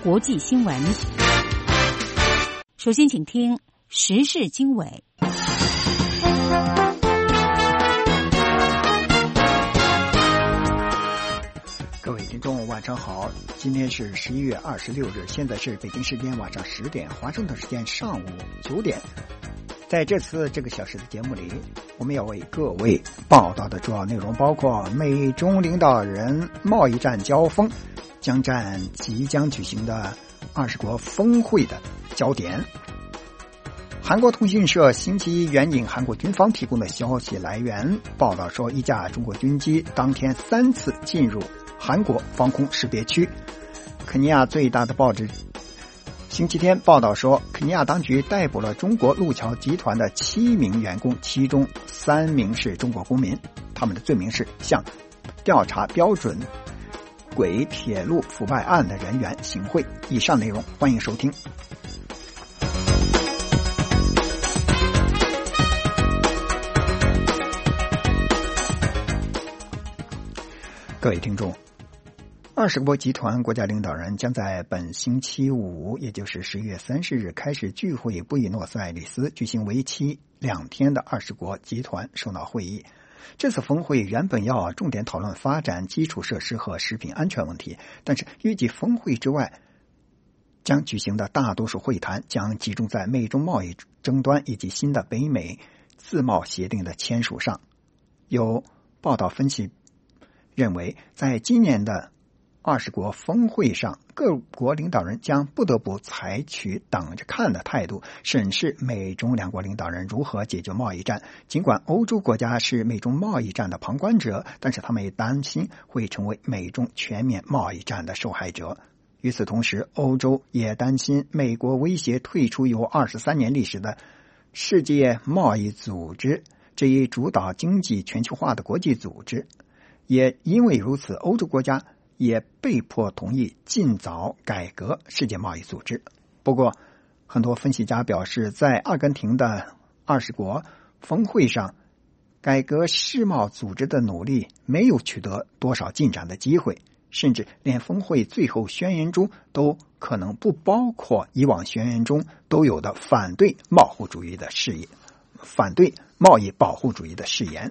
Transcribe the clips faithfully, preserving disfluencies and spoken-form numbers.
国际新闻。首先请听时事经纬。 各位听众晚上好，今天是十一月二十六日，现在是北京时间晚上十点，华盛顿时间上午九点。在这次这个小时的节目里，我们要为各位报道的主要内容包括美中领导人贸易战交锋，将占即将举行的二十国峰会的焦点。韩国通讯社星期一援引韩国军方提供的消息来源报道说，一架中国军机当天三次进入韩国防空识别区。肯尼亚最大的报纸星期天报道说，肯尼亚当局逮捕了中国路桥集团的七名员工，其中三名是中国公民，他们的罪名是向调查标准轨铁路腐败案的人员行贿。以上内容欢迎收听。各位听众，二十国集团国家领导人将在本星期五，也就是十一月三十日开始聚会布宜诺斯艾利斯，举行为期两天的二十国集团首脑会议。这次峰会原本要重点讨论发展基础设施和食品安全问题，但是预计峰会之外将举行的大多数会谈将集中在美中贸易争端以及新的北美自贸协定的签署上。有报道分析认为，在今年的二十国峰会上，各国领导人将不得不采取等着看的态度，审视美中两国领导人如何解决贸易战。尽管欧洲国家是美中贸易战的旁观者，但是他们也担心会成为美中全面贸易战的受害者。与此同时，欧洲也担心美国威胁退出有二十三年历史的世界贸易组织这一主导经济全球化的国际组织。也因为如此，欧洲国家也被迫同意尽早改革世界贸易组织。不过，很多分析家表示，在阿根廷的二十国峰会上，改革世贸组织的努力没有取得多少进展的机会，甚至连峰会最后宣言中都可能不包括以往宣言中都有的反对贸互主义的誓言，反对贸易保护主义的誓言。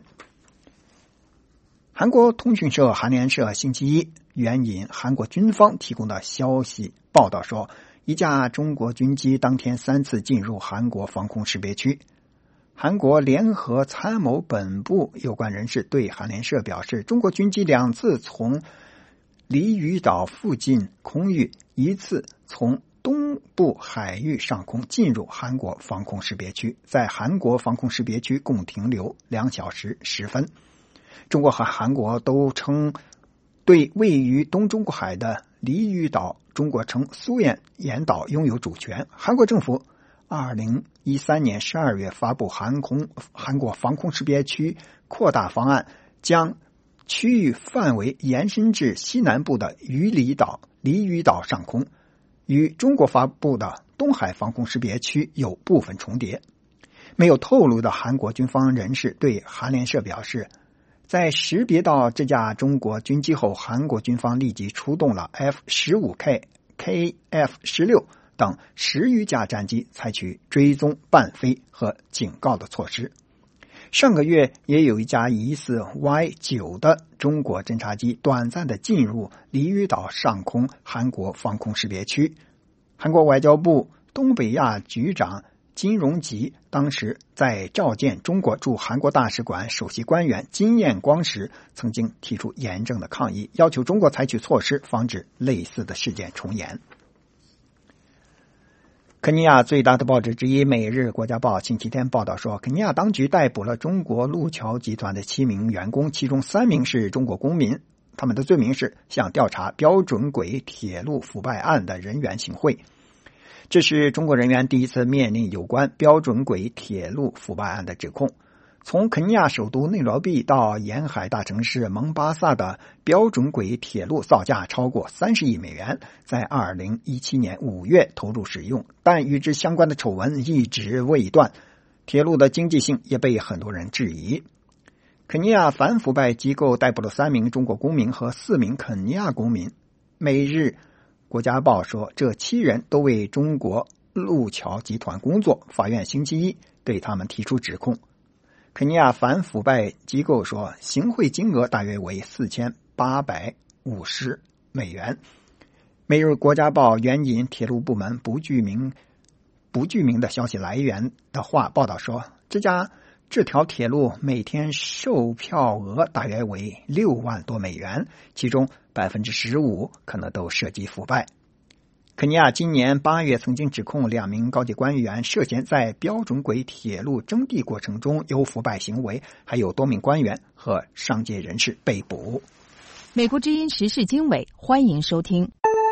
韩国通讯社韩联社星期一援引韩国军方提供的消息报道说，一架中国军机当天三次进入韩国防空识别区。韩国联合参谋本部有关人士对韩联社表示，中国军机两次从离屿岛附近空域，一次从东部海域上空进入韩国防空识别区，在韩国防空识别区共停留两小时十分。中国和韩国都称对位于东中国海的离屿岛中国称苏岩岩岛拥有主权。韩国政府二零一三年十二月发布韩空韩国防空识别区扩大方案，将区域范围延伸至西南部的鱼里岛离屿岛上空，与中国发布的东海防空识别区有部分重叠。没有透露的韩国军方人士对韩联社表示，在识别到这架中国军机后，韩国军方立即出动了 F 十五 K、K F 十六 等十余架战机，采取追踪、伴飞和警告的措施。上个月也有一架疑似 Y 九 的中国侦察机短暂的进入离屿岛上空韩国防空识别区。韩国外交部东北亚局长金荣吉当时在召见中国驻韩国大使馆首席官员金彦光时，曾经提出严正的抗议，要求中国采取措施防止类似的事件重演。肯尼亚最大的报纸之一《每日国家报》星期天报道说，肯尼亚当局逮捕了中国路桥集团的七名员工，其中三名是中国公民，他们的罪名是向调查标准轨铁路腐败案的人员行贿。这是中国人员第一次面临有关标准轨铁路腐败案的指控。从肯尼亚首都内罗毕到沿海大城市蒙巴萨的标准轨铁路造价超过三十亿美元，在二零一七年五月投入使用，但与之相关的丑闻一直未断，铁路的经济性也被很多人质疑。肯尼亚反腐败机构逮捕了三名中国公民和四名肯尼亚公民。每日国家报说，这七人都为中国路桥集团工作，法院星期一对他们提出指控。肯尼亚反腐败机构说，行贿金额大约为四千八百五十美元。每日国家报援引铁路部门不具名不具名的消息来源的话报道说，这家这条铁路每天售票额大约为六万多美元，其中百分之十五可能都涉及腐败。肯尼亚今年八月曾经指控两名高级官员涉嫌在标准轨铁路征地过程中有腐败行为，还有多名官员和商界人士被捕。 美国之音时事经纬，欢迎收听。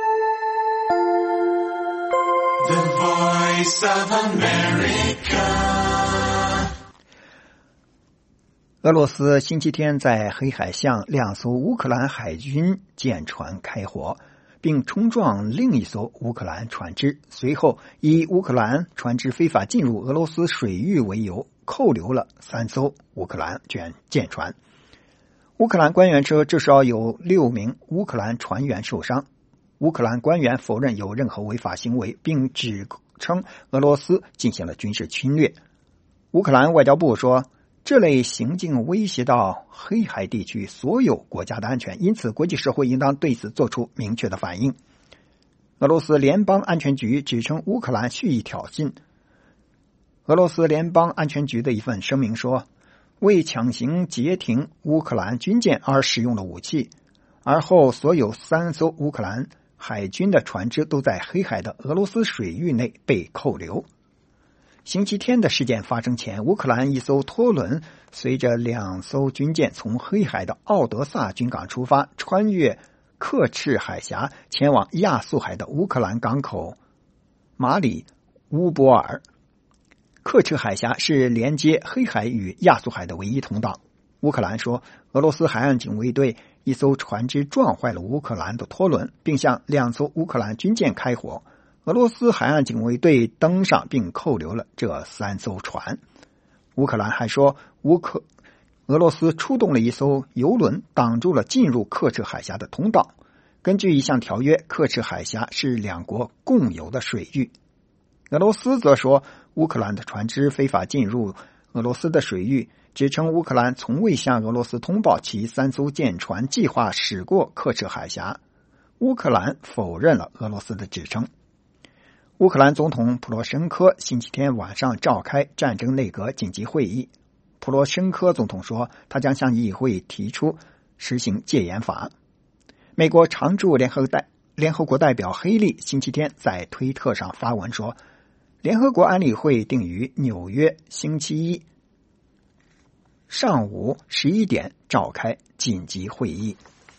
The Voice of America。 俄罗斯星期天在黑海向两艘乌克兰海军舰船开火，并冲撞另一艘乌克兰船只，随后以乌克兰船只非法进入俄罗斯水域为由，扣留了三艘乌克兰舰船。乌克兰官员说，至少有六名乌克兰船员受伤。乌克兰官员否认有任何违法行为，并指称俄罗斯进行了军事侵略。乌克兰外交部说，这类行径威胁到黑海地区所有国家的安全，因此国际社会应当对此做出明确的反应。俄罗斯联邦安全局指称乌克兰蓄意挑衅。俄罗斯联邦安全局的一份声明说，为强行截停乌克兰军舰而使用了武器，而后所有三艘乌克兰海军的船只都在黑海的俄罗斯水域内被扣留。星期天的事件发生前，乌克兰一艘拖轮随着两艘军舰从黑海的奥德萨军港出发，穿越克赤海峡前往亚速海的乌克兰港口马里乌波尔。克赤海峡是连接黑海与亚速海的唯一通道。乌克兰说，俄罗斯海岸警卫队一艘船只撞坏了乌克兰的拖轮，并向两艘乌克兰军舰开火。俄罗斯海岸警卫队登上并扣留了这三艘船。乌克兰还说，乌克俄罗斯出动了一艘油轮，挡住了进入克赤海峡的通道。根据一项条约，克赤海峡是两国共有的水域。俄罗斯则说，乌克兰的船只非法进入俄罗斯的水域，指称乌克兰从未向俄罗斯通报其三艘舰船计划驶过克赤海峡。乌克兰否认了俄罗斯的指称。乌克兰总统普罗申科星期天晚上召开战争内阁紧急会议。普罗申科总统说，他将向议会提出实行戒严法。美国常驻联合代联合国代表黑利星期天在推特上发文说，联合国安理会定于纽约星期一上午十一点召开紧急会议。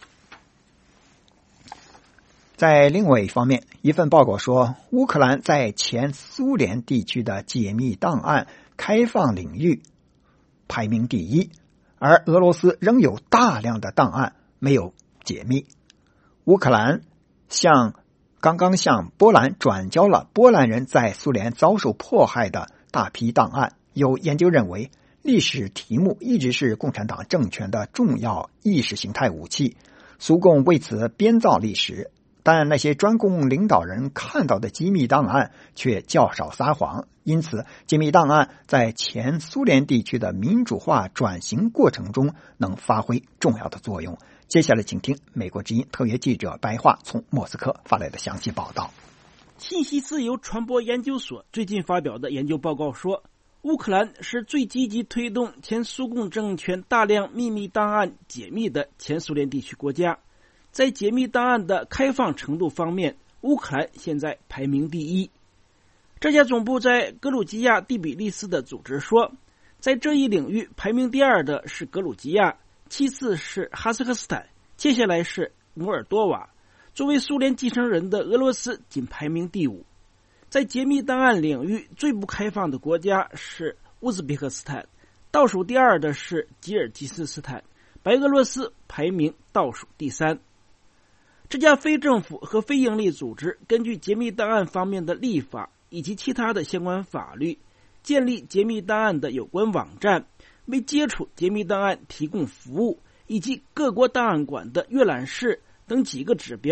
在另外一方面，一份报告说，乌克兰在前苏联地区的解密档案开放领域排名第一，而俄罗斯仍有大量的档案没有解密。乌克兰向刚刚向波兰转交了波兰人在苏联遭受迫害的大批档案。有研究认为，历史题目一直是共产党政权的重要意识形态武器，苏共为此编造历史，但那些专供领导人看到的机密档案却较少撒谎，因此机密档案在前苏联地区的民主化转型过程中能发挥重要的作用。接下来请听美国之音特约记者白桦从莫斯科发来的详细报道。 信息自由传播研究所最近发表的研究报告说，乌克兰是最积极推动前苏共政权大量秘密档案解密的前苏联地区国家。在解密档案的开放程度方面，乌克兰现在排名第一。这家总部在格鲁吉亚第比利斯的组织说，在这一领域排名第二的是格鲁吉亚，其次是哈萨克斯坦，接下来是摩尔多瓦。作为苏联继承人的俄罗斯仅排名第五。在解密档案领域最不开放的国家是乌兹别克斯坦，倒数第二的是吉尔吉斯斯坦，白俄罗斯排名倒数第三。这家非政府和非营利组织根据解密档案方面的立法以及其他的相关法律，建立解密档案的有关网站，为接触解密档案提供服务，以及各国档案馆的阅览室等几个指标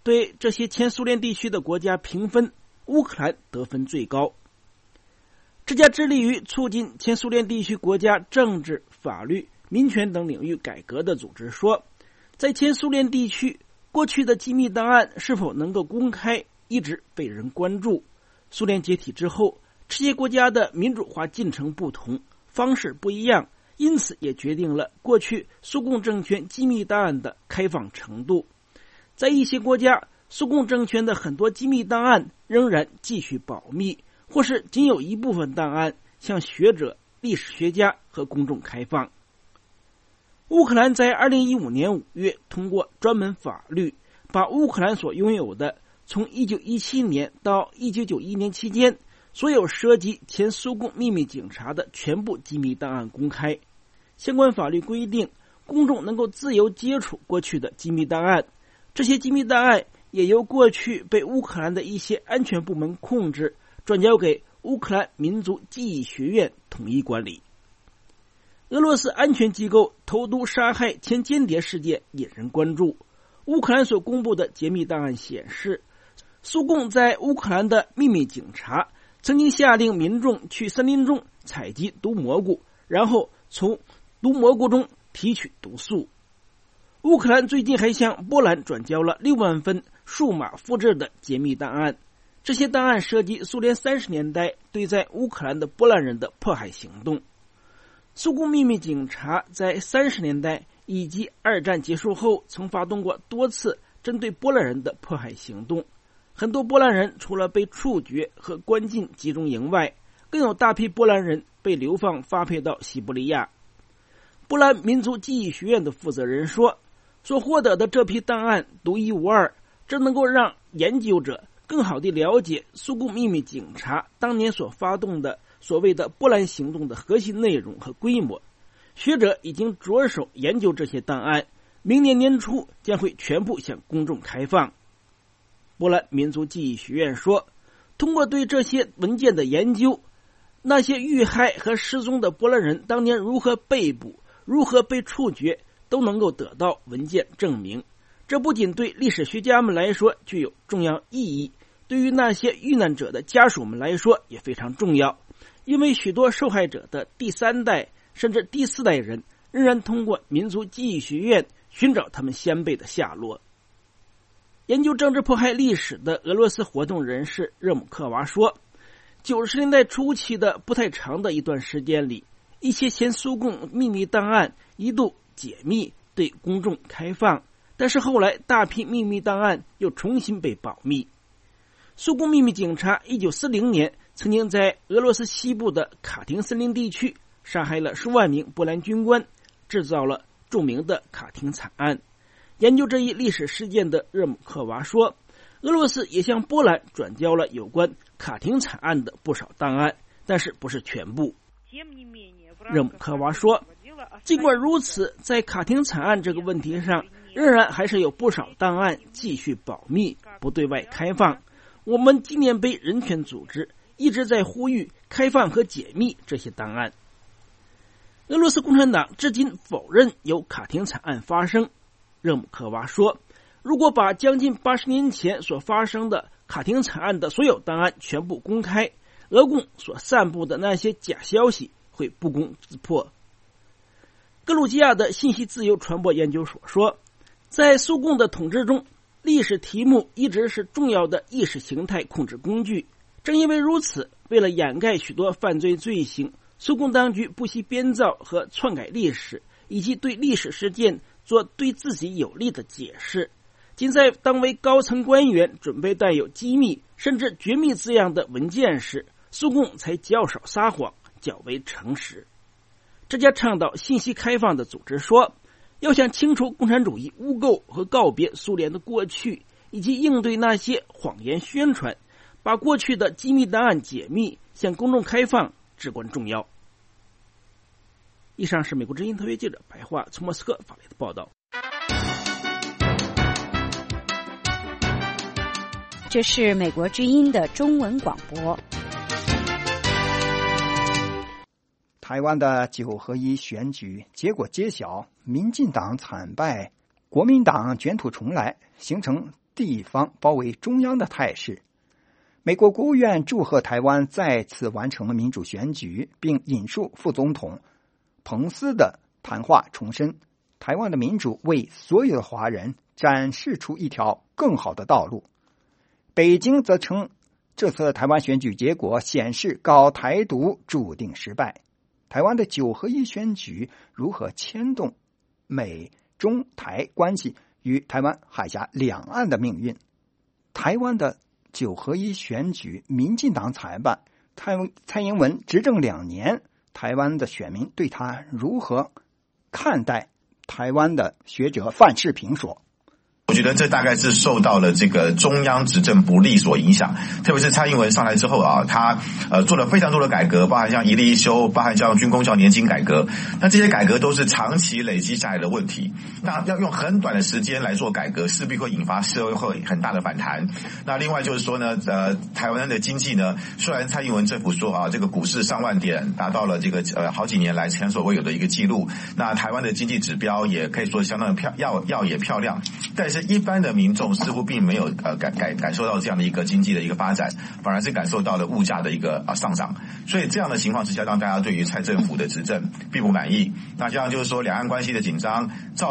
对这些前苏联地区的国家评分，乌克兰得分最高。这家致力于促进前苏联地区国家政治、法律、民权等领域改革的组织说，在前苏联地区，过去的机密档案是否能够公开，一直被人关注。苏联解体之后，这些国家的民主化进程不同，方式不一样，因此也决定了过去苏共政权机密档案的开放程度。在一些国家，苏共政权的很多机密档案仍然继续保密，或是仅有一部分档案向学者、历史学家和公众开放。乌克兰在二零一五年五月通过专门法律，把乌克兰所拥有的从一九一七年到一九九一年期间所有涉及前苏共秘密警察的全部机密档案公开。相关法律规定，公众能够自由接触过去的机密档案，这些机密档案也由过去被乌克兰的一些安全部门控制，转交给乌克兰民族记忆学院统一管理。俄罗斯安全机构投毒杀害前间谍事件引人关注。乌克兰所公布的解密档案显示，苏共在乌克兰的秘密警察曾经下令民众去森林中采集毒蘑菇，然后从毒蘑菇中提取毒素。乌克兰最近还向波兰转交了六万份数码复制的解密档案，这些档案涉及苏联三十年代对在乌克兰的波兰人的迫害行动。苏共秘密警察在三十年代以及二战结束后曾发动过多次针对波兰人的迫害行动，很多波兰人除了被处决和关进集中营外，更有大批波兰人被流放发配到西伯利亚。波兰民族记忆学院的负责人说，所获得的这批档案独一无二，这能够让研究者更好地了解苏共秘密警察当年所发动的所谓的波兰行动的核心内容和规模。学者已经着手研究这些档案，明年年初将会全部向公众开放。波兰民族记忆学院说，通过对这些文件的研究，那些遇害和失踪的波兰人当年如何被捕、如何被处决，都能够得到文件证明。这不仅对历史学家们来说具有重要意义，对于那些遇难者的家属们来说也非常重要，因为许多受害者的第三代甚至第四代人仍然通过民族记忆学院寻找他们先辈的下落。研究政治迫害历史的俄罗斯活动人士热姆克娃说，九十年代初期的不太长的一段时间里，一些前苏共秘密档案一度解密对公众开放，但是后来大批秘密档案又重新被保密。苏共秘密警察一九四零年曾经在俄罗斯西部的卡廷森林地区杀害了数万名波兰军官，制造了著名的卡廷惨案。研究这一历史事件的热姆克娃说，俄罗斯也向波兰转交了有关卡廷惨案的不少档案，但是不是全部。热姆克娃说，尽管如此，在卡廷惨案这个问题上，仍然还是有不少档案继续保密，不对外开放。我们纪念碑人权组织一直在呼吁开放和解密这些档案。俄罗斯共产党至今否认有卡廷惨案发生。热姆克娃说，如果把将近八十年前所发生的卡廷惨案的所有档案全部公开，俄共所散布的那些假消息会不攻自破。格鲁吉亚的信息自由传播研究所说，在苏共的统治中，历史题目一直是重要的意识形态控制工具。正因为如此，为了掩盖许多犯罪罪行，苏共当局不惜编造和篡改历史，以及对历史事件做对自己有利的解释。仅在当为高层官员准备带有机密甚至绝密字样的文件时，苏共才较少撒谎，较为诚实。这家倡导信息开放的组织说，要想清除共产主义污垢和告别苏联的过去，以及应对那些谎言宣传，把过去的机密档案解密向公众开放至关重要。以上是美国之音特约记者白桦从莫斯科发来的报道。 这是美国之音的中文广播。 台湾的九合一选举结果揭晓，民进党惨败，国民党卷土重来，形成地方包围中央的态势。美国国务院祝贺台湾再次完成了民主选举，并引述副总统彭斯的谈话，重申台湾的民主为所有的华人展示出一条更好的道路。北京则称这次台湾选举结果显示搞台独注定失败。台湾的九合一选举如何牵动美中台关系与台湾海峡两岸的命运？台湾的九合一选举，民进党裁办，蔡蔡英文执政两年，台湾的选民对他如何看待？台湾的学者范世平说， 我觉得这大概是受到了这个中央执政不力所影响，特别是蔡英文上来之后啊，他呃做了非常多的改革，包含像一例一休，包含像军公教年金改革，那这些改革都是长期累积下来的问题，那要用很短的时间来做改革，势必会引发社会很大的反弹。那另外就是说呢，呃，台湾的经济呢，虽然蔡英文政府说啊，这个股市上万点达到了这个呃好几年来前所未有的一个记录，那台湾的经济指标也可以说相当的漂耀耀也漂亮，但是一般的民众似乎并没有呃感感感受到这样的一个经济的一个发展，反而是感受到了物价的一个啊上涨。所以这样的情况之下，让大家对于蔡政府的执政并不满意。那这样就是说，两岸关系的紧张造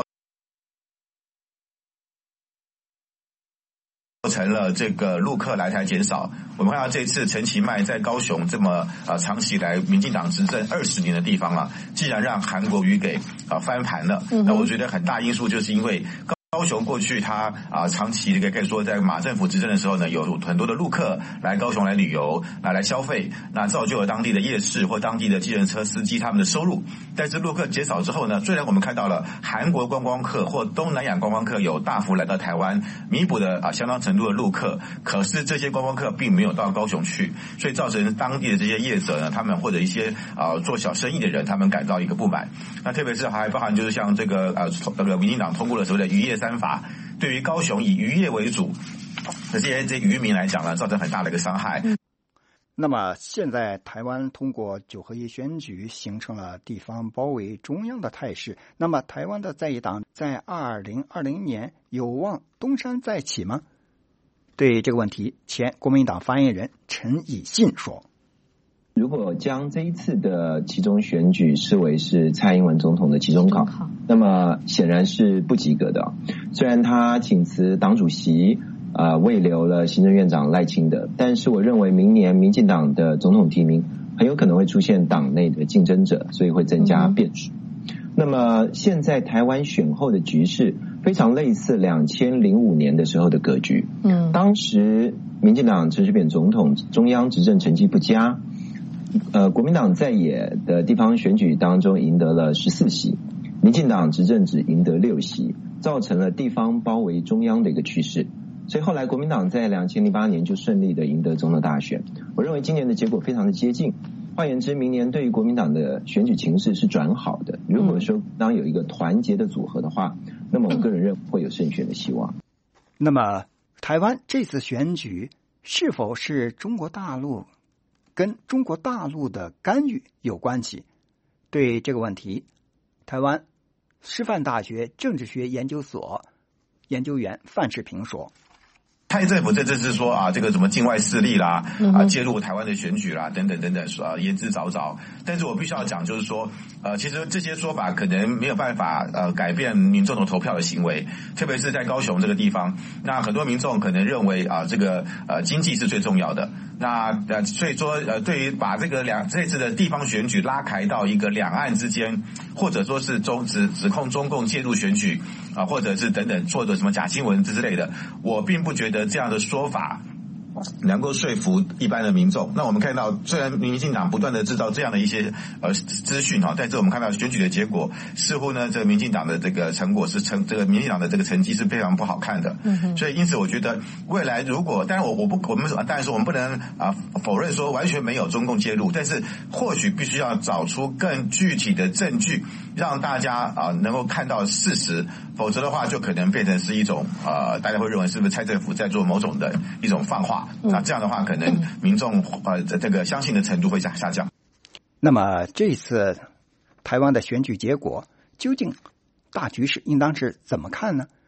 成了这个陆客来台减少。我们看到这次陈其迈在高雄这么啊长期以来民进党执政二十年的地方啊，既然让韩国瑜给啊翻盘了，那我觉得很大因素就是因为高雄过去他啊长期可以说在马政府执政的时候呢，有很多的陆客来高雄来旅游，来来消费，那造就了当地的夜市或当地的计程车司机他们的收入。但是陆客减少之后呢，虽然我们看到了韩国观光客或东南亚观光客有大幅来到台湾，弥补了啊相当程度的陆客，可是这些观光客并没有到高雄去，所以造成当地的这些业者呢，他们或者一些啊做小生意的人，他们感到一个不满。那特别是还包含就是像这个呃那个民进党通过了所谓的渔业三法，对于高雄以渔业为主这些这渔民来讲呢，造成很大的一个伤害。 那么现在台湾通过九合一选举形成了地方包围中央的态势，那么台湾的在野党在二零二零年有望东山再起吗？对这个问题，前国民党发言人陈以信说， 如果将这一次的期中选举视为是蔡英文总统的期中考，那么显然是不及格的。虽然他请辞党主席，呃，未留了行政院长赖清德，但是我认为明年民进党的总统提名很有可能会出现党内的竞争者，所以会增加变数。嗯、那么现在台湾选后的局势非常类似两千零五年的时候的格局。嗯，当时民进党陈水扁总统中央执政成绩不佳。呃，国民党在野的地方选举当中赢得了十四席，民进党执政只赢得六席，造成了地方包围中央的一个趋势。所以后来国民党在两千零八年就顺利的赢得总统大选。我认为今年的结果非常的接近。换言之，明年对于国民党的选举情势是转好的。如果说当有一个团结的组合的话，那么我个人认为会有胜选的希望。 那么台湾这次选举是否是中国大陆跟中国大陆的干预有关系？对这个问题，台湾师范大学政治学研究所研究员范世平说， 蔡政府这次是说啊，这个什么境外势力啦，啊介入台湾的选举啦，等等等等，啊言之凿凿。但是我必须要讲，就是说，呃，其实这些说法可能没有办法呃改变民众的投票的行为，特别是在高雄这个地方，那很多民众可能认为啊，这个呃经济是最重要的。那呃，所以说呃，对于把这个两这次的地方选举拉开到一个两岸之间，或者说是中指指控中共介入选举啊，或者是等等做的什么假新闻之类的，我并不觉得这样的说法能够说服一般的民众。那我们看到，虽然民进党不断的制造这样的一些呃资讯哈，但是我们看到选举的结果，似乎呢，这个民进党的这个成果是成这个民进党的这个成绩是非常不好看的。嗯，所以因此我觉得未来如果，当然我我不我们当然说我们不能啊否认说完全没有中共介入，但是或许必须要找出更具体的证据，让大家啊能够看到事实，否则的话就可能变成是一种呃大家会认为是不是蔡政府在做某种的一种放话。那这样的话，可能民众呃这个相信的程度会下下降。 那么这次台湾的选举结果，究竟大局势应当是怎么看呢？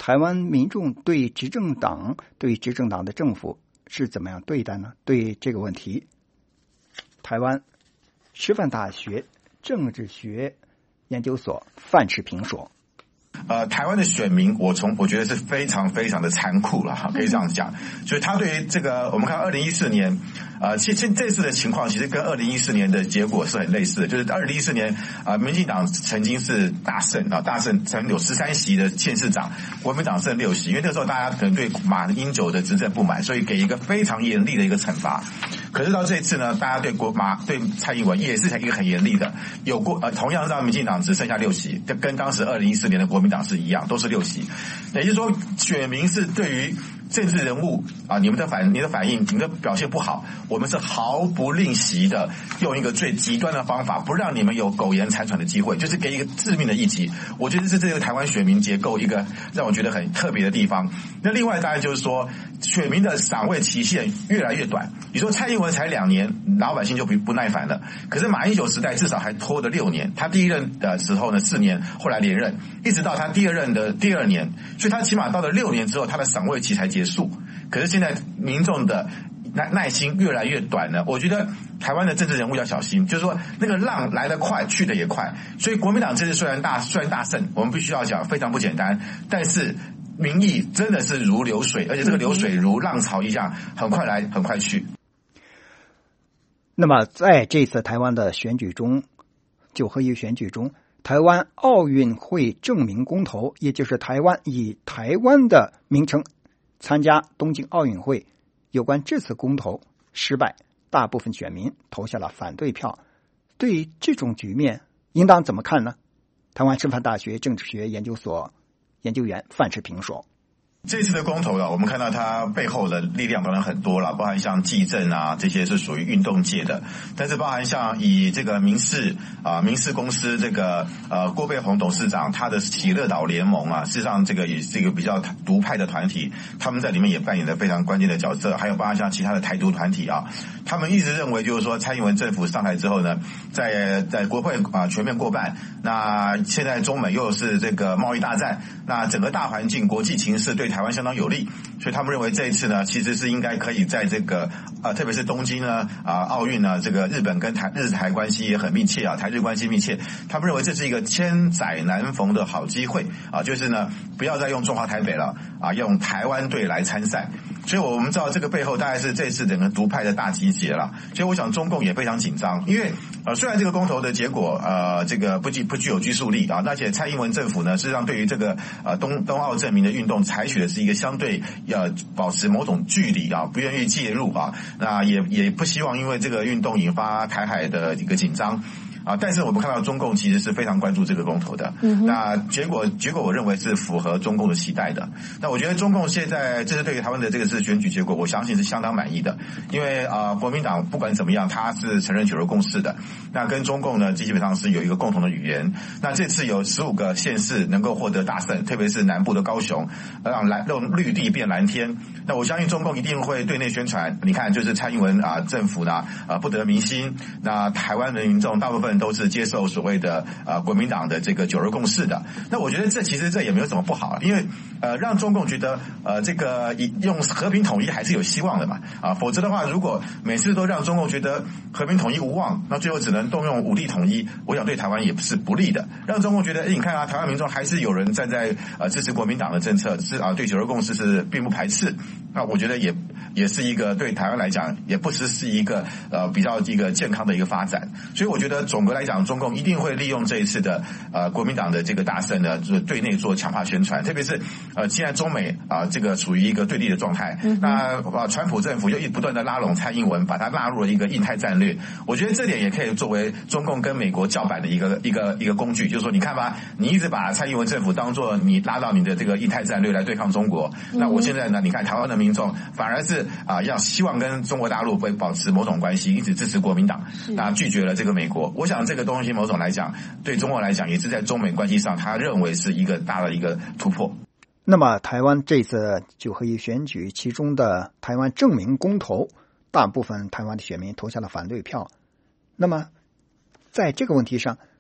台湾民众对执政党、对执政党的政府是怎么样对待呢？对这个问题，台湾师范大学政治学研究所范世平说。 呃，台湾的选民，我从我觉得是非常非常的残酷了哈，可以这样讲。所以他对于这个，我们看二零一四年，呃，其实这次的情况其实跟二零一四年的结果是很类似的，就是二零一四年啊、呃，民进党曾经是大胜啊，大胜曾有十三席的县市长，国民党剩六席，因为那时候大家可能对马英九的执政不满，所以给一个非常严厉的一个惩罚。可是到这一次呢，大家对国马对蔡英文也是一个很严厉的，有过呃，同样让民进党只剩下六席，跟跟当时二零一四年的国民党是一样，都是六席。也就是说，选民是对于政治人物啊，你们的反、你的反应、你们的表现不好，我们是毫不吝惜的用一个最极端的方法，不让你们有苟延残喘的机会，就是给一个致命的一击。我觉得是这个台湾选民结构一个让我觉得很特别的地方。那另外当然就是说，选民的赏味期限越来越短。你说蔡英文才两年，老百姓就不不耐烦了。可是马英九时代至少还拖了六年，他第一任的时候呢四年，后来连任，一直到他第二任的第二年，所以他起码到了六年之后，他的赏味期才结束。可是现在民众的耐耐心越来越短了，我觉得台湾的政治人物要小心，就是说那个浪来得快，去得也快。所以国民党这次虽然大虽然大胜，我们必须要讲非常不简单，但是民意真的是如流水，而且这个流水如浪潮一样，很快来，很快去。 那么在这次台湾的选举中，九合一选举中，台湾奥运会正名公投，也就是台湾以台湾的名称参加东京奥运会，有关这次公投失败，大部分选民投下了反对票。对于这种局面，应当怎么看呢？台湾师范大学政治学研究所研究员范世平说。 这次的公投啊，我们看到它背后的力量当然很多了，包含像纪政啊这些是属于运动界的，但是包含像以这个民视啊民视公司这个呃郭背宏董事长他的喜乐岛联盟啊，事实上这个也是一个比较独派的团体，他们在里面也扮演了非常关键的角色，还有包含像其他的台独团体啊，他们一直认为就是说蔡英文政府上台之后呢，在在国会啊全面过半，那现在中美又是这个贸易大战，那整个大环境国际情势对台湾相当有利，所以他们认为这一次呢，其实是应该可以在这个呃，特别是东京呢啊奥运呢，这个日本跟台日台关系也很密切啊，台日关系密切，他们认为这是一个千载难逢的好机会啊，就是呢不要再用中华台北了啊，用台湾队来参赛。所以我们知道这个背后大概是这次整个独派的大集结了，所以我想中共也非常紧张，因为呃虽然这个公投的结果呃这个不具不具有拘束力啊，而且蔡英文政府呢事实上对于这个呃东冬奥证明的运动采取的是一个相对要保持某种距离啊，不愿意介入啊，那也也不希望因为这个运动引发台海的一个紧张。啊，但是我们看到中共其实是非常关注这个公投的，嗯、那结果结果我认为是符合中共的期待的。那我觉得中共现在这是对于台湾的这个是选举结果，我相信是相当满意的，因为啊、呃，国民党不管怎么样，他是承认九二共识的，那跟中共呢基本上是有一个共同的语言。那这次有十五个县市能够获得大胜，特别是南部的高雄，让蓝让绿地变蓝天。那我相信中共一定会对内宣传，你看就是蔡英文啊政府呢啊不得民心，那台湾的民众大部分都是接受所谓的呃国民党的这个九二共识的，那我觉得这其实这也没有什么不好，因为呃让中共觉得呃这个用和平统一还是有希望的嘛啊，否则的话如果每次都让中共觉得和平统一无望，那最后只能动用武力统一，我想对台湾也是不利的。让中共觉得，哎，你看啊，台湾民众还是有人站在呃支持国民党的政策，是啊对九二共识是并不排斥，那我觉得也也是一个对台湾来讲也不是是一个呃比较一个健康的一个发展。所以我觉得总的来讲，中共一定会利用这一次的呃国民党的这个大胜呢，就是对内做强化宣传，特别是呃现在中美啊、呃、这个处于一个对立的状态，嗯、那啊川普政府又一不断的拉拢蔡英文，把它纳入了一个印太战略，我觉得这点也可以作为中共跟美国叫板的一个一个一个工具，就是说你看吧，你一直把蔡英文政府当作你拉到你的这个印太战略来对抗中国，嗯、那我现在呢，你看台湾的民众反而是啊、呃、要希望跟中国大陆会保持某种关系，一直支持国民党，那拒绝了这个美国。我想这个东西某种来讲，对中国来讲也是在中美关系上，他认为是一个大的一个突破。 那么台湾这次九合一选举，其中的台湾正名公投，大部分台湾的选民投下了反对票。那么在这个问题上，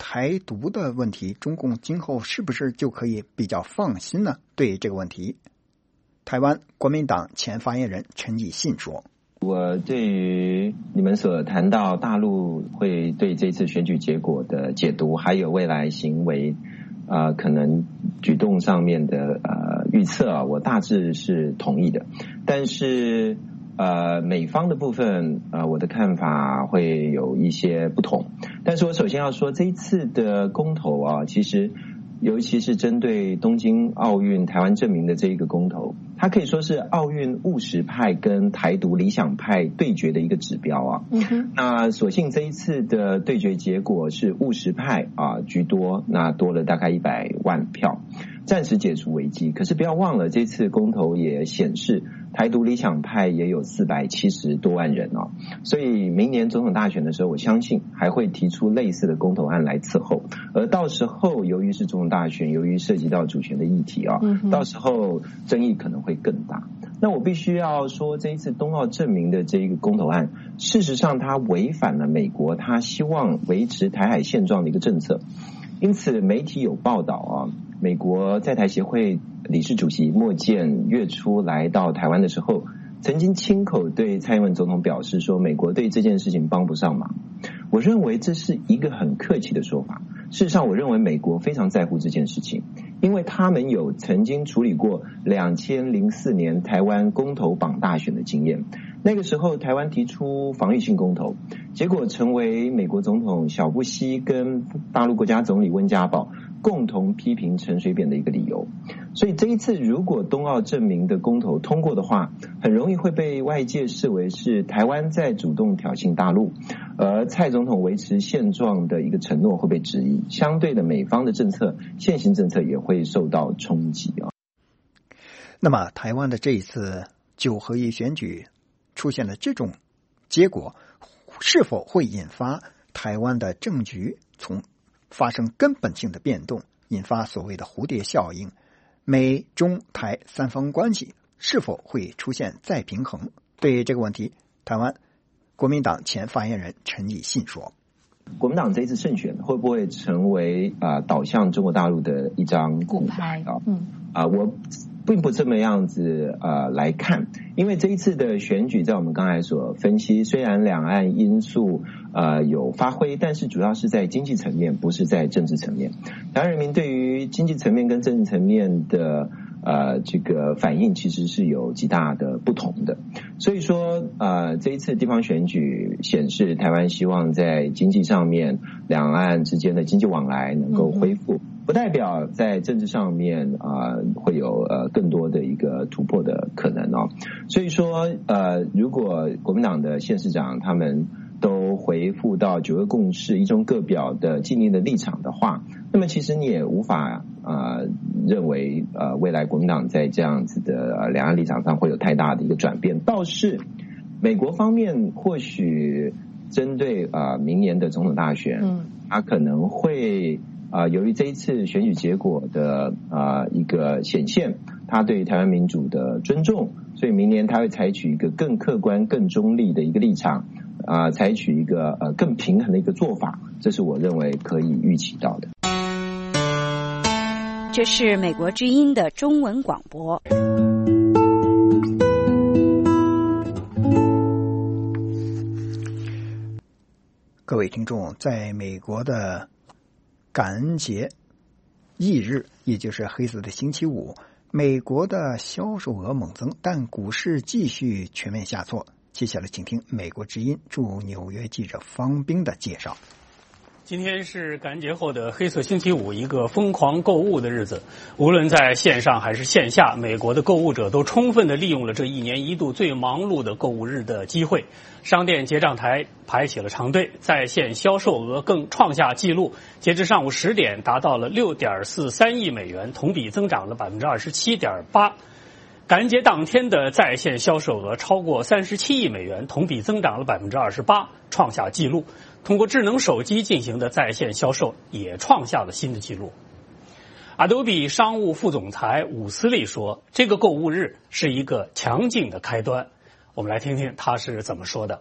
台独的问题，中共今后是不是就可以比较放心呢？对这个问题，台湾国民党前发言人陈以信说： 我对于你们所谈到大陆会对这次选举结果的解读，还有未来行为呃可能举动上面的呃预测啊，我大致是同意的。但是呃美方的部分呃我的看法会有一些不同。但是我首先要说，这一次的公投啊，其实尤其是针对东京奥运台湾证明的这一个公投，它可以说是奥运务实派跟台独理想派对决的一个指标啊。嗯哼。那所幸这一次的对决结果是务实派啊居多，那多了大概一百万票，暂时解除危机。可是不要忘了，这次公投也显示台独理想派也有四百七十多万人哦，所以明年总统大选的时候，我相信还会提出类似的公投案来伺候。而到时候，由于是总统大选，由于涉及到主权的议题啊，嗯、到时候争议可能会更大。那我必须要说，这一次冬奥证明的这一个公投案，事实上它违反了美国他希望维持台海现状的一个政策。因此，媒体有报道啊，美国在台协会理事主席莫健月初来到台湾的时候，曾经亲口对蔡英文总统表示说，美国对这件事情帮不上忙。我认为这是一个很客气的说法。事实上，我认为美国非常在乎这件事情，因为他们有曾经处理过两千零四年台湾公投绑大选的经验。那个时候，台湾提出防御性公投，结果成为美国总统小布希跟大陆国家总理温家宝共同批评陈水扁的一个理由。所以这一次如果冬奥证明的公投通过的话，很容易会被外界视为是台湾在主动挑衅大陆，而蔡总统维持现状的一个承诺会被质疑，相对的美方的政策现行政策也会受到冲击啊。 那么台湾的这一次九合一选举出现了这种结果，是否会引发台湾的政局从发生根本性的变动，引发所谓的蝴蝶效应？美中台三方关系是否会出现再平衡？对于这个问题，台湾国民党前发言人陈以信说： 国民党这一次胜选会不会成为啊、呃、导向中国大陆的一张骨牌啊？嗯啊、呃，我并不这么样子呃来看，因为这一次的选举，在我们刚才所分析，虽然两岸因素呃有发挥，但是主要是在经济层面，不是在政治层面。台湾人民对于经济层面跟政治层面的呃这个反应其实是有极大的不同的。所以说呃这一次地方选举显示，台湾希望在经济上面两岸之间的经济往来能够恢复。嗯，不代表在政治上面啊、呃、会有呃更多的一个突破的可能哦。所以说呃如果国民党的县市长他们都回复到九二共识一中各表的既定的立场的话，那么其实你也无法呃认为呃未来国民党在这样子的、呃、两岸立场上会有太大的一个转变。倒是美国方面或许针对呃明年的总统大选，嗯，他可能会啊、呃，由于这一次选举结果的啊、呃、一个显现，他对台湾民主的尊重，所以明年他会采取一个更客观、更中立的一个立场，啊、呃，采取一个呃更平衡的一个做法，这是我认为可以预期到的。 这是美国之音的中文广播。 各位听众，在美国的感恩节翌日，也就是黑色的星期五，美国的销售额猛增，但股市继续全面下挫。接下来请听美国之音驻纽约记者方冰的介绍。 今天是感恩节后的黑色星期五，一个疯狂购物的日子。无论在线上还是线下，美国的购物者都充分地利用了这一年一度最忙碌的购物日的机会。商店结账台排起了长队，在线销售额更创下纪录，截至上午十点达到了 六点四三亿美元，同比增长了 百分之二十七点八。感恩节当天的在线销售额超过三十七亿美元，同比增长了 百分之二十八，创下纪录。通过智能手机进行的在线销售也创下了新的纪录。Adobe 商务副总裁伍斯利说，这个购物日是一个强劲的开端。我们来听听他是怎么说的。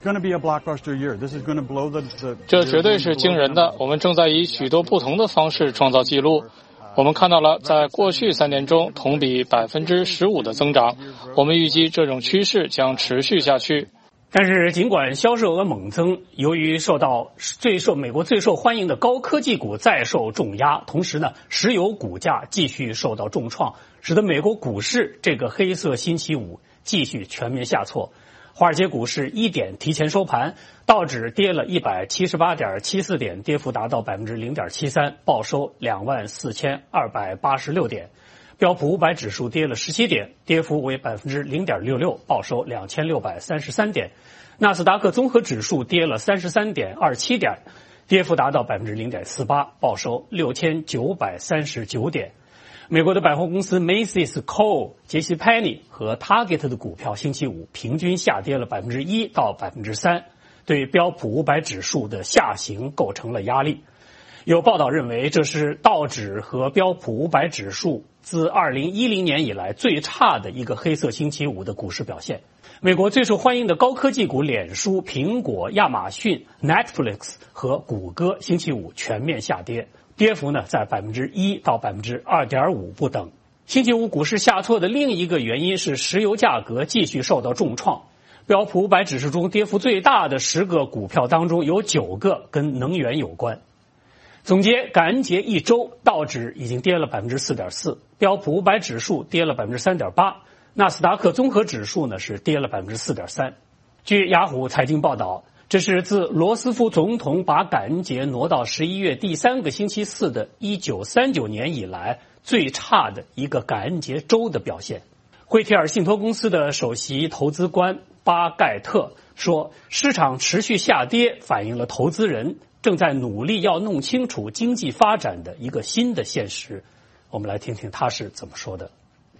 这绝对是惊人的，我们正在以许多不同的方式创造纪录。我们看到了在过去三年中同比百分之十五的增长，我们预计这种趋势将持续下去。 但是尽管销售额猛增，由于受到最受美国最受欢迎的高科技股再受重压，同时呢，石油股价继续受到重创，使得美国股市这个黑色星期五继续全面下挫。华尔街股市一点提前收盘，道指跌了一百七十八点七四点，跌幅达到百分之零点七三，报收两万四千二百八十六点。标普五百指数跌了十七点，跌幅为百分之零点六六，报收两千六百三十三点。纳斯达克综合指数跌了三十三点二七点，跌幅达到百分之零点四八，报收六千九百三十九点。美国的百货公司 Macy's、Kohl、杰西佩尼和 Target 的股票星期五平均下跌了百分之一到百分之三，对标普五百指数的下行构成了压力。有报道认为，这是道指和标普五百指数自二零一零年以来最差的一个黑色星期五的股市表现。美国最受欢迎的高科技股脸书、苹果、亚马逊、Netflix 和谷歌星期五全面下跌，跌幅呢在百分之一到百分之二点五不等。星期五股市下挫的另一个原因是石油价格继续受到重创。标普五百指数中跌幅最大的十个股票当中，有九个跟能源有关。总结感恩节一周，道指已经跌了百分之四点四，标普五百指数跌了百分之三点八，纳斯达克综合指数呢是跌了百分之四点三。据雅虎财经报道，这是自罗斯福总统把感恩节挪到十一月第三个星期四的一九三九年以来最差的一个感恩节周的表现。惠提尔信托公司的首席投资官巴盖特说，市场持续下跌反映了投资人正在努力要弄清楚经济发展的一个新的现实。我们来听听他是怎么说的。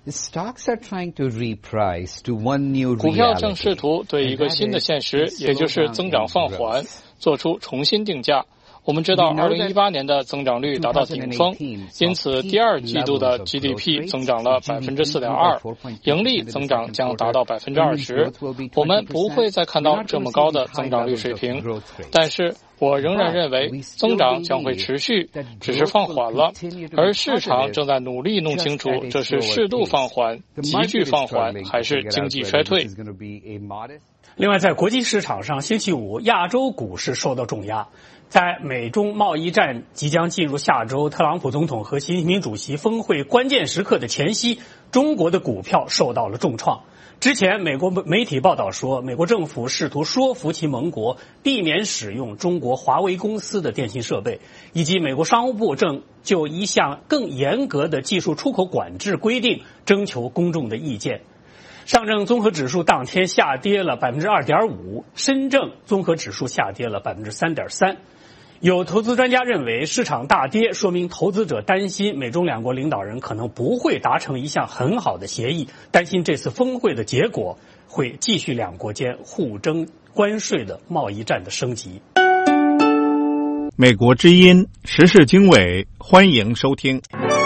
股票正试图对一个新的现实，也就是增长放缓，做出重新定价。我们知道二零一八年的增长率达到顶峰，因此第二季度的 G D P 增长了 百分之四点二， 盈利增长将达到 百分之二十。 我们不会再看到这么高的增长率水平，但是我仍然认为增长将会持续，只是放缓了，而市场正在努力弄清楚这是适度放缓、急剧放缓还是经济衰退。 另外，在国际市场上，星期五亚洲股市受到重压。在美中贸易战即将进入下周特朗普总统和习近平主席峰会关键时刻的前夕，中国的股票受到了重创。之前美国媒体报道说，美国政府试图说服其盟国避免使用中国华为公司的电信设备，以及美国商务部正就一项更严格的技术出口管制规定征求公众的意见。上证综合指数当天下跌了 百分之二点五， 深证综合指数下跌了 百分之三点三。有投资专家认为，市场大跌说明投资者担心美中两国领导人可能不会达成一项很好的协议，担心这次峰会的结果会继续两国间互争关税的贸易战的升级。 美国之音时事经纬，欢迎收听。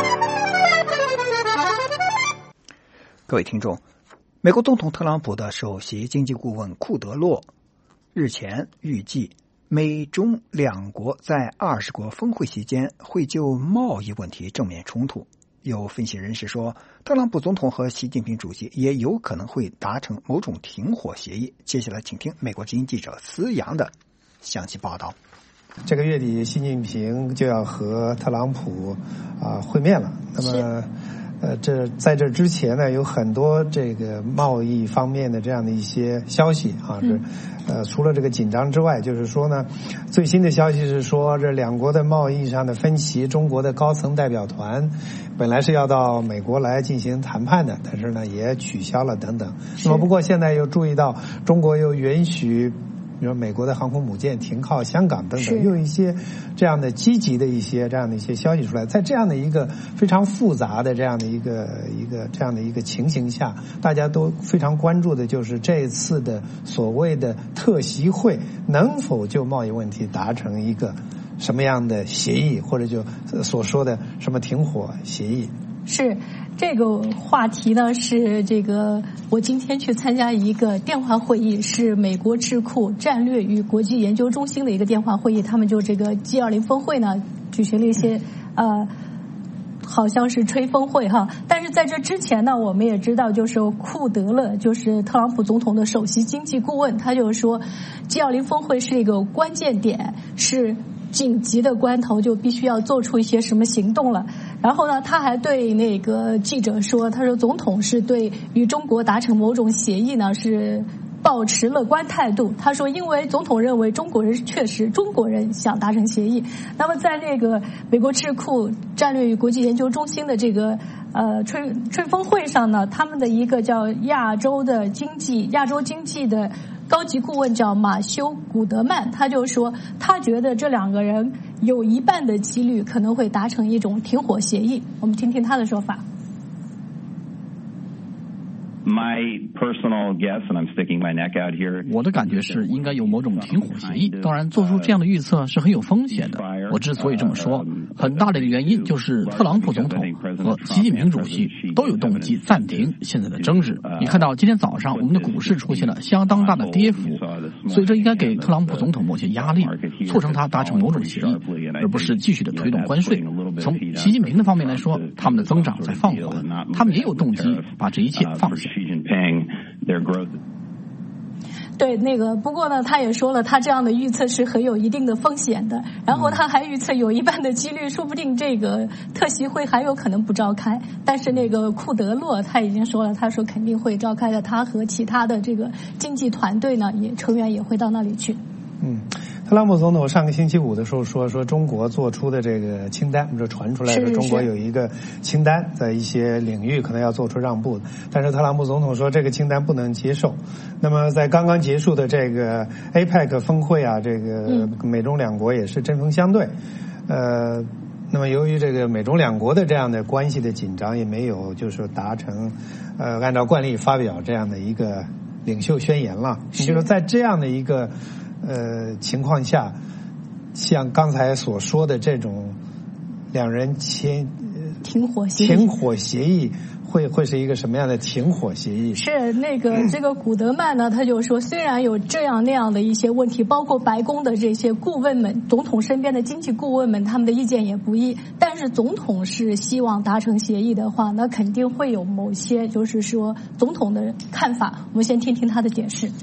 各位听众，美国总统特朗普的首席经济顾问库德洛日前预计，美中两国在二十国峰会期间会就贸易问题正面冲突。有分析人士说，特朗普总统和习近平主席也有可能会达成某种停火协议。接下来请听美国之音记者思阳的详细报道。 这个月底，习近平就要和特朗普啊、呃、会面了。那么呃，这在这之前呢，有很多这个贸易方面的这样的一些消息啊，是呃，除了这个紧张之外，就是说呢，最新的消息是说，这两国的贸易上的分歧，中国的高层代表团本来是要到美国来进行谈判的，但是呢，也取消了等等。那么不过现在又注意到，中国又允许，比如美国的航空母舰停靠香港等等，又有一些这样的积极的一些这样的一些消息出来。在这样的一个非常复杂的这样的一个一个这样的一个情形下，大家都非常关注的就是这一次的所谓的特习会能否就贸易问题达成一个什么样的协议，或者就所说的什么停火协议。 是这个话题呢，是这个我今天去参加一个电话会议，是美国智库战略与国际研究中心的一个电话会议，他们就这个 G 二十 峰会呢举行了一些呃。好像是吹风会哈，但是在这之前呢，我们也知道，就是库德勒，就是特朗普总统的首席经济顾问，他就说 G 二十 峰会是一个关键点，是紧急的关头，就必须要做出一些什么行动了。然后呢，他还对那个记者说，他说总统是对与中国达成某种协议呢是保持乐观态度。他说，因为总统认为中国人确实中国人想达成协议。那么在那个美国智库战略与国际研究中心的这个呃吹吹风会上呢，他们的一个叫亚洲的经济亚洲经济的高级顾问叫马修古德曼，他就说他觉得这两个人有一半的几率可能会达成一种停火协议。我们听听他的说法。 我的感觉是应该有某种停火协议，当然做出这样的预测是很有风险的。我之所以这么说，很大的原因就是特朗普总统和习近平主席都有动机暂停现在的争执。你看到今天早上我们的股市出现了相当大的跌幅，所以这应该给特朗普总统某些压力，促成他达成某种协议，而不是继续的推动关税。从习近平的方面来说，他们的增长在放缓，他们也有动机把这一切放下。 对，那个不过呢，他也说了，他这样的预测是很有一定的风险的。然后他还预测有一半的几率，说不定这个特席会还有可能不召开。但是那个库德洛他已经说了，他说肯定会召开的，他和其他的这个经济团队呢，也成员也会到那里去。 嗯，特朗普总统上个星期五的时候说说中国做出的这个清单，这传出来说中国有一个清单，在一些领域可能要做出让步的，但是特朗普总统说这个清单不能接受。那么在刚刚结束的这个 A P E C 峰会啊，这个美中两国也是针锋相对。呃，那么由于这个美中两国的这样的关系的紧张，也没有就是达成呃按照惯例发表这样的一个领袖宣言了。也就是在这样的一个呃情况下，像刚才所说的这种两人签停火协议， 停火协议会会是一个什么样的停火协议？ 是那个这个古德曼呢，他就说，虽然有这样那样的一些问题，包括白宫的这些顾问们、总统身边的经济顾问们，他们的意见也不一，但是总统是希望达成协议的话，那肯定会有某些就是说总统的看法。我们先听听他的解释。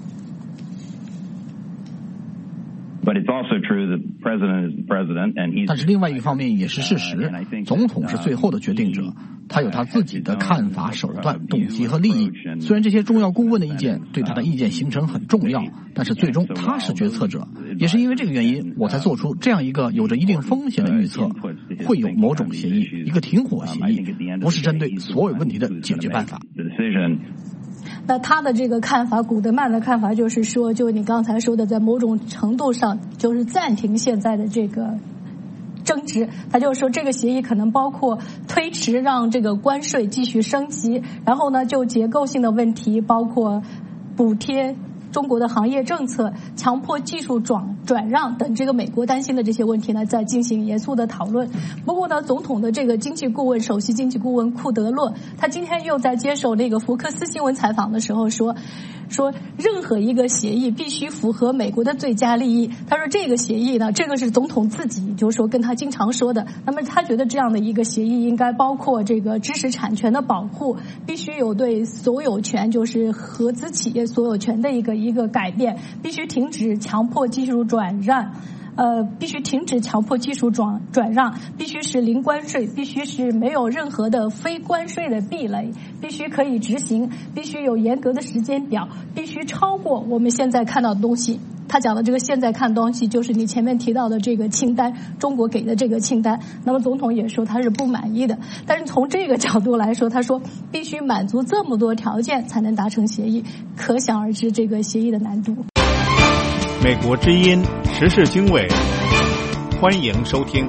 但是另外一个方面也是事实，总统是最后的决定者，他有他自己的看法、手段、动机和利益。虽然这些重要顾问的意见对他的意见形成很重要，但是最终他是决策者。也是因为这个原因，我才做出这样一个有着一定风险的预测，会有某种协议，一个停火协议，不是针对所有问题的解决办法。 那他的这个看法，古德曼的看法就是说，就你刚才说的，在某种程度上就是暂停现在的这个争执。他就说这个协议可能包括推迟让这个关税继续升级，然后呢就结构性的问题，包括补贴中国的行业政策、强迫技术转转让等这个美国担心的这些问题呢，在进行严肃的讨论。不过呢，总统的这个经济顾问、首席经济顾问库德洛，他今天又在接受那个福克斯新闻采访的时候说，说任何一个协议必须符合美国的最佳利益。他说这个协议呢，这个是总统自己就是说跟他经常说的。那么他觉得这样的一个协议应该包括这个知识产权的保护，必须有对所有权，就是合资企业所有权的一个一个改变，必须停止强迫技术转让。呃，必须停止强迫技术转转让，必须是零关税，必须是没有任何的非关税的壁垒，必须可以执行，必须有严格的时间表，必须超过我们现在看到的东西。他讲的这个现在看东西，就是你前面提到的这个清单，中国给的这个清单。那么总统也说他是不满意的，但是从这个角度来说，他说必须满足这么多条件才能达成协议，可想而知这个协议的难度。 美国之音时事经纬，欢迎收听。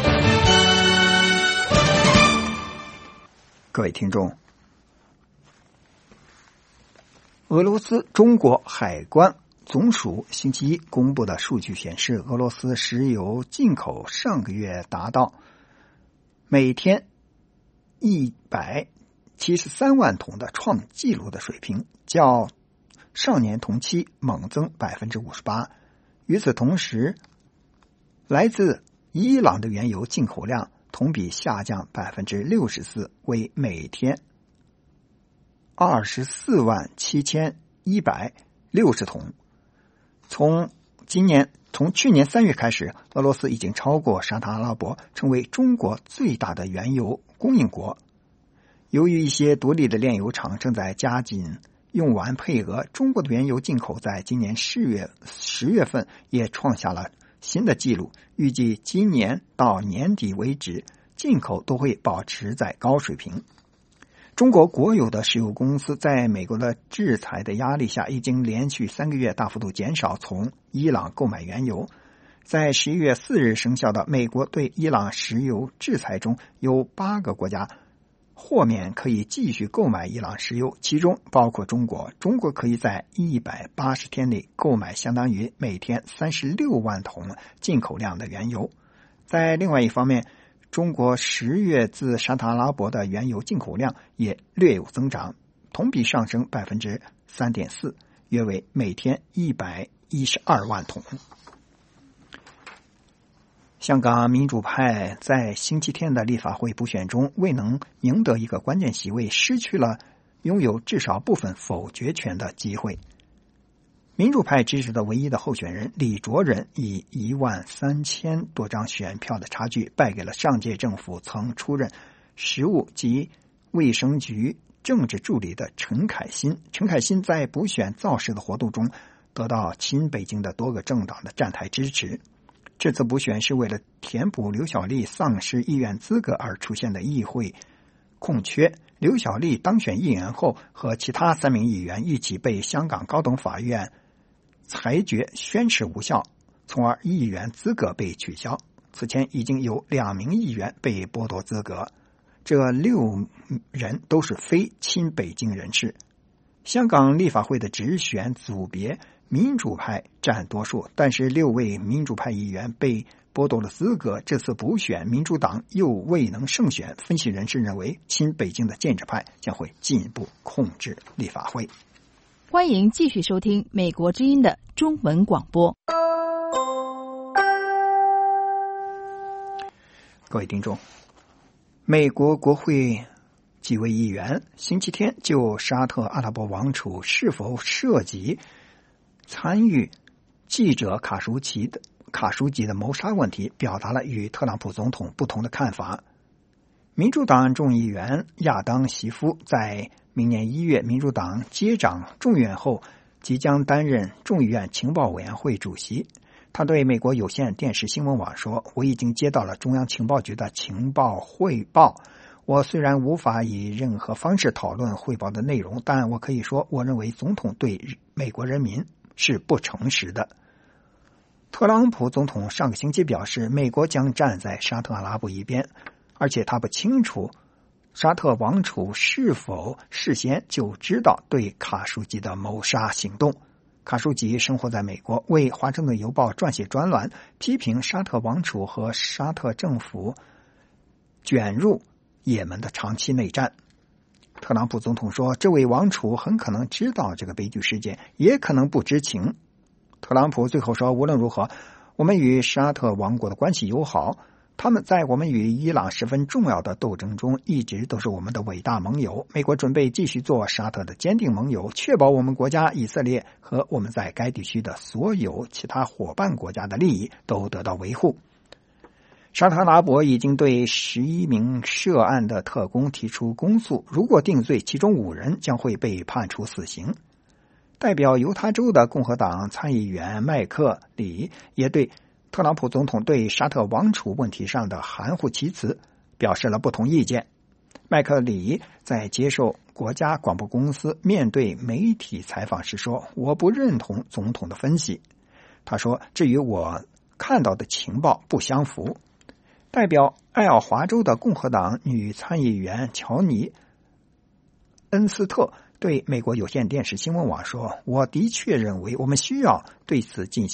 各位听众，俄罗斯中国海关总署星期一公布的数据显示，俄罗斯石油进口上个月达到每天一百七十三万桶的创纪录的水平，较上年同期猛增 百分之五十八。 与此同时，来自伊朗的原油进口量同比下降 百分之六十四， 为每天二十四万七千一百六十桶。从今年从去年三月开始，俄罗斯已经超过沙特阿拉伯，成为中国最大的原油供应国。由于一些独立的炼油厂正在加紧用完配额，中国的原油进口在今年十月十月份也创下了新的纪录。预计今年到年底为止，进口都会保持在高水平。中国国有的石油公司在美国的制裁的压力下，已经连续三个月大幅度减少从伊朗购买原油。在十一月四日生效的美国对伊朗石油制裁中，有八个国家豁免可以继续购买伊朗石油，其中包括中国。中国可以在一百八十天内购买相当于每天三十六万桶进口量的原油。在另外一方面，中国十月自沙特阿拉伯的原油进口量也略有增长，同比上升 百分之三点四， 约为每天一百一十二万桶。香港民主派在星期天的立法会补选中未能赢得一个关键席位，失去了拥有至少部分否决权的机会。民主派支持的唯一的候选人李卓人以一万三千多张选票的差距败给了上届政府曾出任食物及卫生局政治助理的陈凯欣。陈凯欣在补选造势的活动中得到亲北京的多个政党的站台支持。这次补选是为了填补刘小丽丧失议员资格而出现的议会空缺。刘小丽当选议员后，和其他三名议员一起被香港高等法院裁决宣誓无效，从而议员资格被取消。此前已经有两名议员被剥夺资格，这六人都是非亲北京人士。香港立法会的直选组别民主派占多数，但是六位民主派议员被剥夺了资格。这次补选民主党又未能胜选，分析人士认为亲北京的建制派将会进一步控制立法会。 欢迎继续收听美国之音的中文广播。 各位听众，美国国会几位议员星期天就沙特阿拉伯王储是否涉及参与记者卡舒吉的卡舒吉的谋杀问题表达了与特朗普总统不同的看法。民主党众议员亚当·席夫在明年一月民主党接掌众议院后，即将担任众议院情报委员会主席。他对美国有线电视新闻网说：“我已经接到了中央情报局的情报汇报。我虽然无法以任何方式讨论汇报的内容，但我可以说，我认为总统对美国人民是不诚实的。”特朗普总统上个星期表示，美国将站在沙特阿拉伯一边，而且他不清楚沙特王储是否事先就知道对卡舒吉的谋杀行动。卡舒吉生活在美国，为《华盛顿邮报》撰写专栏，批评沙特王储和沙特政府卷入也门的长期内战。特朗普总统说，这位王储很可能知道这个悲剧事件，也可能不知情。特朗普最后说，无论如何，我们与沙特王国的关系友好，他们在我们与伊朗十分重要的斗争中一直都是我们的伟大盟友。美国准备继续做沙特的坚定盟友，确保我们国家以色列和我们在该地区的所有其他伙伴国家的利益都得到维护。沙特阿拉伯已经对十一名涉案的特工提出公诉，如果定罪，其中五人将会被判处死刑。代表犹他州的共和党参议员麦克里也对特朗普总统对沙特王储问题上的含糊其辞表示了不同意见。麦克里在接受国家广播公司面对媒体采访时说，我不认同总统的分析。他说，至于我看到的情报不相符。代表爱奥华州的共和党女参议员乔尼恩斯特对美国有线电视新闻网说，我的确认为我们需要对此进行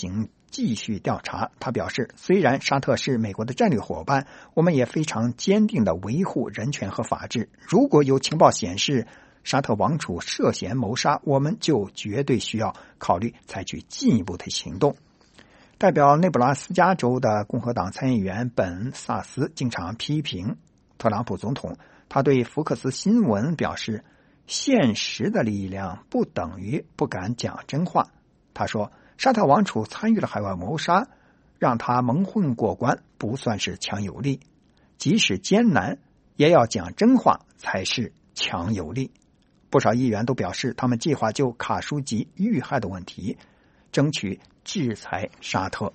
继续调查。他表示，虽然沙特是美国的战略伙伴，我们也非常坚定地维护人权和法治。如果有情报显示沙特王储涉嫌谋杀，我们就绝对需要考虑采取进一步的行动。代表内布拉斯加州的共和党参议员本·萨斯经常批评特朗普总统，他对福克斯新闻表示，现实的力量不等于不敢讲真话。他说，沙特王储参与了海外谋杀，让他蒙混过关不算是强有力，即使艰难也要讲真话才是强有力。不少议员都表示，他们计划就卡舒吉遇害的问题争取制裁沙特。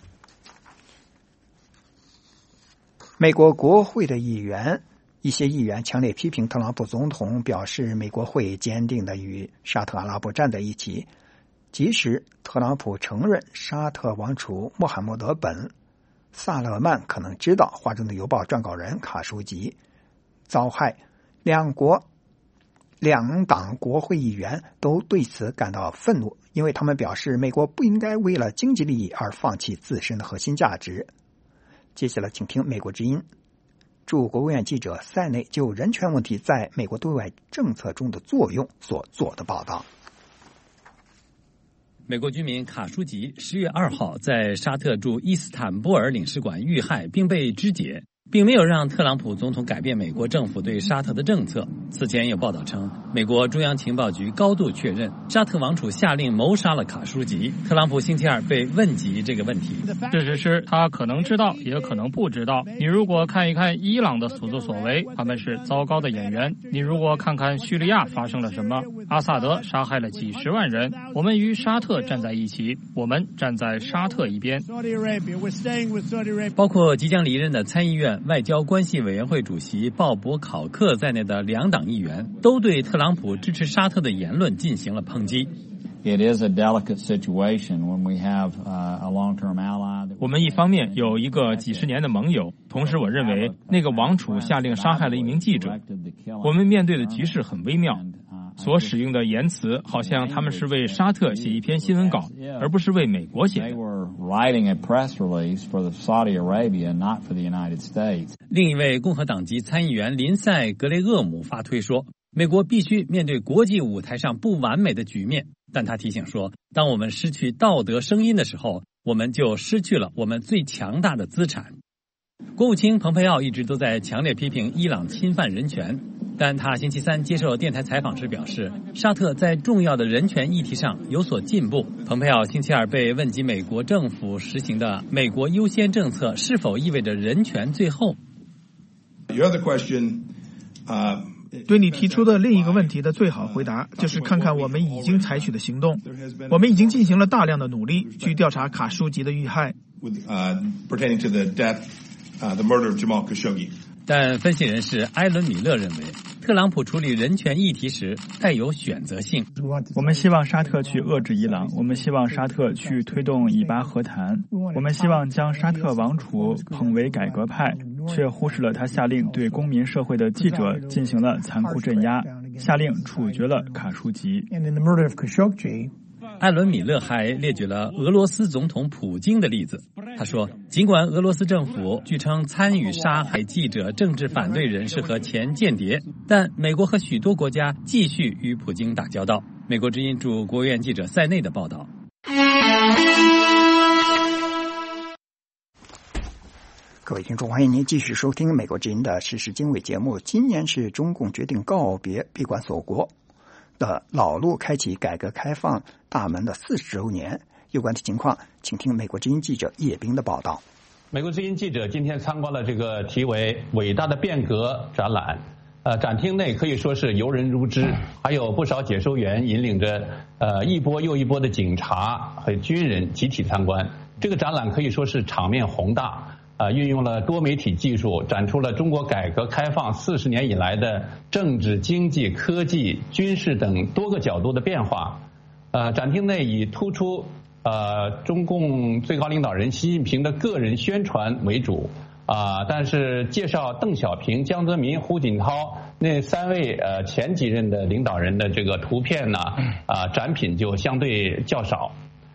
美国国会的议员一些议员强烈批评特朗普总统，表示美国会坚定地与沙特阿拉伯站在一起，即使特朗普承认沙特王储穆罕默德本·萨勒曼可能知道华盛顿邮报撰稿人卡舒吉遭害。两国两党国会议员都对此感到愤怒，因为他们表示美国不应该为了经济利益而放弃自身的核心价值。接下来请听美国之音驻国务院记者塞内就人权问题在美国对外政策中的作用所做的报道。 美国居民卡舒吉十月二号在沙特驻伊斯坦布尔领事馆遇害并被肢解，并没有让特朗普总统改变美国政府对沙特的政策。此前有报道称，美国中央情报局高度确认沙特王储下令谋杀了卡舒吉。特朗普星期二被问及这个问题， 事实是他可能知道也可能不知道。你如果看一看伊朗的所作所为，他们是糟糕的演员。你如果看看叙利亚发生了什么，阿萨德杀害了几十万人。我们与沙特站在一起，我们站在沙特一边。 包括即将离任的参议院外交关系委员会主席鲍勃·考克在内的两党议员都对特朗普支持沙特的言论进行了抨击。 It is a delicate situation when we have a long-term ally. 我们一方面有一个几十年的盟友，同时我认为那个王储下令杀害了一名记者。我们面对的局势很微妙，所使用的言辞好像他们是为沙特写一篇新闻稿，而不是为美国写的。 Writing a press release for Saudi Arabia, not for the United States. 另一位共和党籍参议员林赛·格雷厄姆发推说，美国必须面对国际舞台上不完美的局面，但他提醒说，当我们失去道德声音的时候，我们就失去了我们最强大的资产。国务卿蓬佩奥一直都在强烈批评伊朗侵犯人权，但他星期三接受电台采访时表示，沙特在重要的人权议题上有所进步。蓬佩奥星期二被问及美国政府实行的美国优先政策是否意味着人权最后。 Your other question, uh, 对你提出的另一个问题的最好回答就是看看我们已经采取的行动。我们已经进行了大量的努力去调查卡舒吉的遇害。 Uh, pertaining to the death, uh, the murder of Jamal Khashoggi. 但分析人士埃伦·米勒认为，特朗普处理人权议题时带有选择性。 我们希望沙特去遏制伊朗，我们希望沙特去推动以巴和谈，我们希望将沙特王储捧为改革派，却忽视了他下令对公民社会的记者进行了残酷镇压，下令处决了卡舒吉。 艾伦·米勒还列举了俄罗斯总统普京的例子。他说，尽管俄罗斯政府据称参与杀害记者、政治反对人士和前间谍，但美国和许多国家继续与普京打交道。美国之音驻国务院记者塞内的报道。 各位听众，欢迎您继续收听美国之音的时事经纬节目。今年是中共决定告别闭关锁国的老路，开启改革开放大门的四十周年。有关的情况，请听美国之音记者叶冰的报道。 美国之音记者今天参观了这个题为“伟大的变革”展览，呃，展厅内可以说是游人如织，还有不少解说员引领着呃一波又一波的警察和军人集体参观。这个展览可以说是场面宏大。呃，运用了多媒体技术，展出了中国改革开放四十年以来的政治、经济、科技、军事等多个角度的变化。呃，展厅内以突出呃中共最高领导人习近平的个人宣传为主，啊、呃，但是介绍邓小平、江泽民、胡锦涛那三位呃前几任的领导人的这个图片呢，啊、呃，展品就相对较少。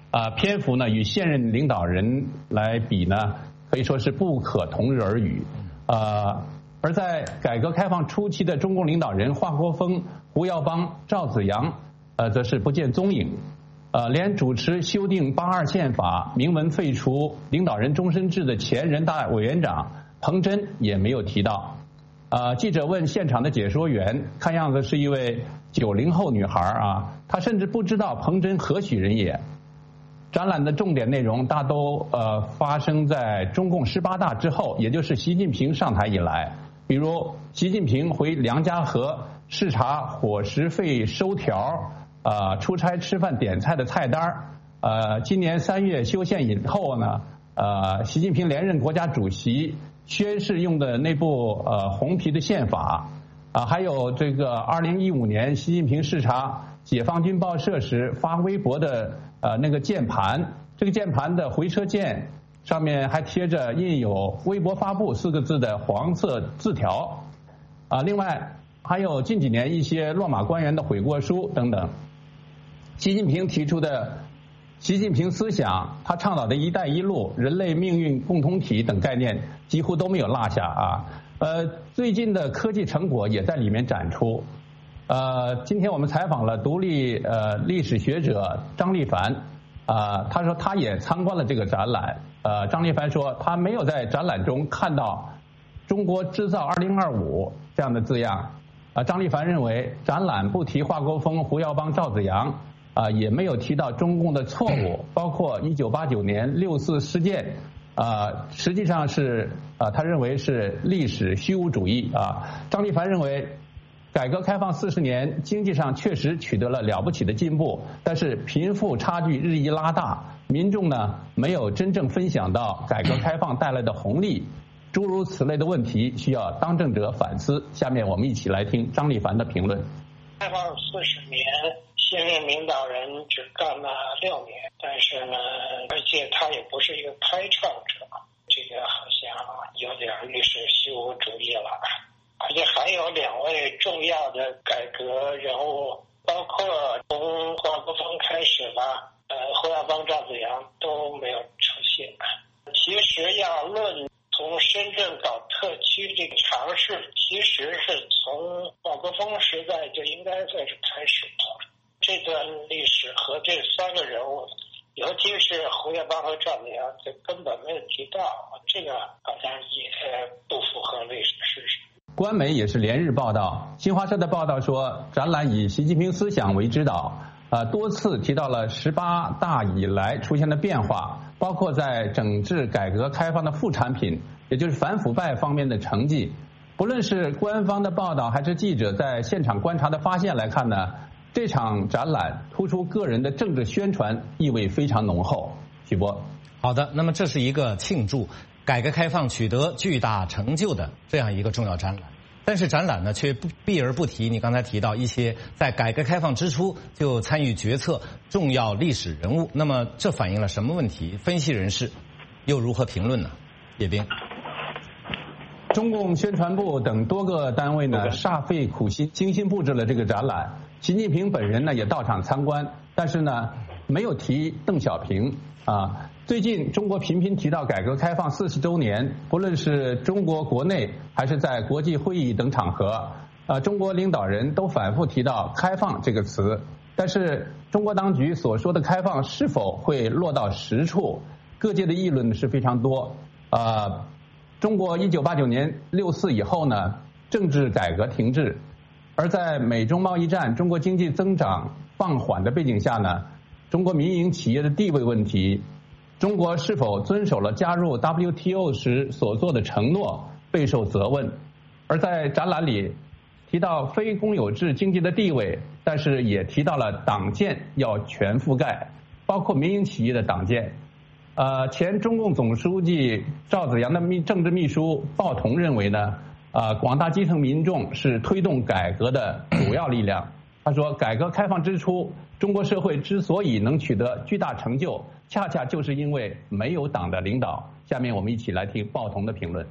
啊，篇幅呢与现任领导人来比呢，可以说是不可同日而语。呃，而在改革开放初期的中共领导人华国锋、胡耀邦、赵紫阳，呃，则是不见踪影。呃，连主持修订八二宪法、明文废除领导人终身制的前人大委员长彭真也没有提到。呃，记者问现场的解说员，看样子是一位九零后女孩啊，她甚至不知道彭真何许人也。展览的重点内容大都呃发生在中共十八大之后，也就是习近平上台以来，比如习近平回梁家河视察伙食费收条，呃，出差吃饭点菜的菜单，呃，今年三月修宪以后呢，呃，习近平连任国家主席宣誓用的那部呃红皮的宪法，啊、呃，还有这个二零一五年习近平视察解放军报社时发微博的呃那个键盘，这个键盘的回车键上面还贴着印有微博发布四个字的黄色字条，啊、呃，另外还有近几年一些落马官员的悔过书等等。习近平提出的习近平思想，他倡导的一带一路、人类命运共同体等概念几乎都没有落下啊。呃，最近的科技成果也在里面展出。呃，今天我们采访了独立呃历史学者张立凡，啊、呃，他说他也参观了这个展览。呃，张立凡说他没有在展览中看到“中国制造二零二五”这样的字样。啊、呃，张立凡认为展览不提华国锋、胡耀邦、赵紫阳。啊、呃，也没有提到中共的错误，包括一九八九年六四事件，啊、呃，实际上是啊、呃，他认为是历史虚无主义啊。张立凡认为，改革开放四十年，经济上确实取得了了不起的进步，但是贫富差距日益拉大，民众呢没有真正分享到改革开放带来的红利，诸如此类的问题需要当政者反思。下面我们一起来听张立凡的评论。 开放四十年。现任领导人只干了六年，但是呢，而且他也不是一个开创者，这个好像有点历史虚无主义了。而且还有两位重要的改革人物，包括从华国锋开始吧，呃，胡耀邦、赵紫阳都没有出现。其实要论从深圳搞特区这个尝试，其实是从华国锋时代就应该算是开始的。这段历史和这三个人物，尤其是胡耀邦和赵紫阳，这根本没有提到，这个好像也不符合历史事实。 官媒也是连日报道，新华社的报道说，展览以习近平思想为指导，呃，多次提到了十八大以来出现的变化，包括在整治改革开放的副产品，也就是反腐败方面的成绩。不论是官方的报道，还是记者在现场观察的发现来看呢，这场展览突出个人的政治宣传意味非常浓厚。许波， 好的，那么这是一个庆祝改革开放取得巨大成就的这样一个重要展览，但是展览呢却不避而不提你刚才提到一些在改革开放之初就参与决策重要历史人物，那么这反映了什么问题？分析人士又如何评论呢？叶斌。 中共宣传部等多个单位呢煞费苦心精心布置了这个展览，习近平本人呢也到场参观，但是呢没有提邓小平啊。最近中国频频提到改革开放四十周年，不论是中国国内还是在国际会议等场合，呃，中国领导人都反复提到开放这个词，但是中国当局所说的开放是否会落到实处，各界的议论是非常多。呃中国一九八九年六四以后呢，政治改革停滞，而在美中贸易战、中国经济增长放缓的背景下呢，中国民营企业的地位问题，中国是否遵守了加入 W T O 时所做的承诺，备受责问。而在展览里提到非公有制经济的地位，但是也提到了党建要全覆盖，包括民营企业的党建。呃，前中共总书记赵紫阳的秘政治秘书鲍彤认为呢，呃，广大基层民众是推动改革的主要力量。他说，改革开放之初，中国社会之所以能取得巨大成就，恰恰就是因为没有党的领导。下面我们一起来听鲍彤的评论。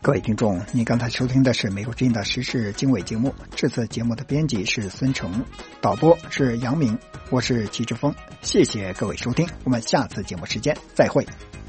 各位听众，您刚才收听的是美国之音的时事经纬节目。这次节目的编辑是孙成，导播是杨明，我是齐志峰。谢谢各位收听，我们下次节目时间再会。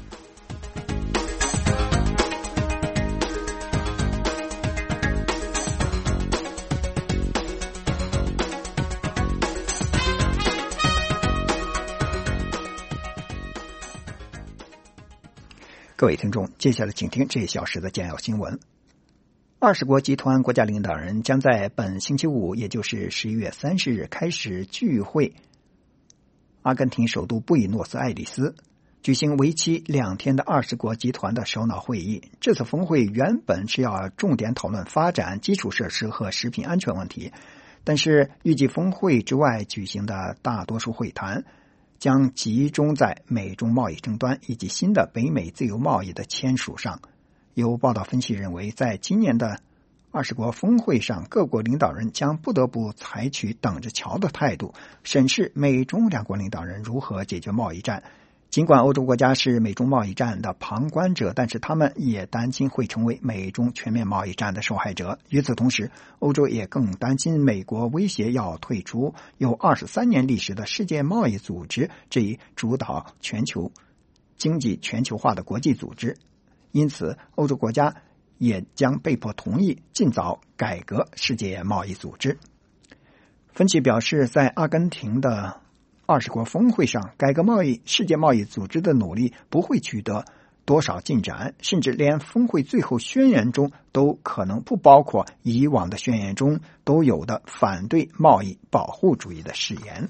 各位听众，接下来请听这一小时的简要新闻。二十国集团国家领导人将在本星期五，也就是十一月三十日开始聚会阿根廷首都布宜诺斯艾利斯，举行为期两天的二十国集团的首脑会议。这次峰会原本是要重点讨论发展基础设施和食品安全问题，但是预计峰会之外举行的大多数会谈将集中在美中贸易争端以及新的北美自由贸易的签署上。有报道分析认为，在今年的二十国峰会上，各国领导人将不得不采取等着瞧的态度，审视美中两国领导人如何解决贸易战。尽管欧洲国家是美中贸易战的旁观者，但是他们也担心会成为美中全面贸易战的受害者。与此同时，欧洲也更担心美国威胁要退出有二十三年历史的世界贸易组织这一主导全球经济全球化的国际组织。因此，欧洲国家也将被迫同意尽早改革世界贸易组织。分析表示，在阿根廷的二十国峰会上，改革贸易世界贸易组织的努力不会取得多少进展，甚至连峰会最后宣言中都可能不包括以往的宣言中都有的反对贸易保护主义的誓言。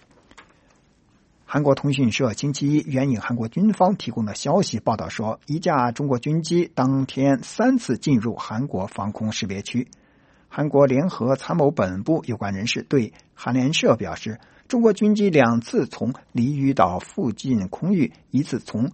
韩国通讯社星期一援引韩国军方提供的消息报道说，一架中国军机当天三次进入韩国防空识别区。韩国联合参谋本部有关人士对韩联社表示，中国军机两次从鲤鱼岛附近空域，一次从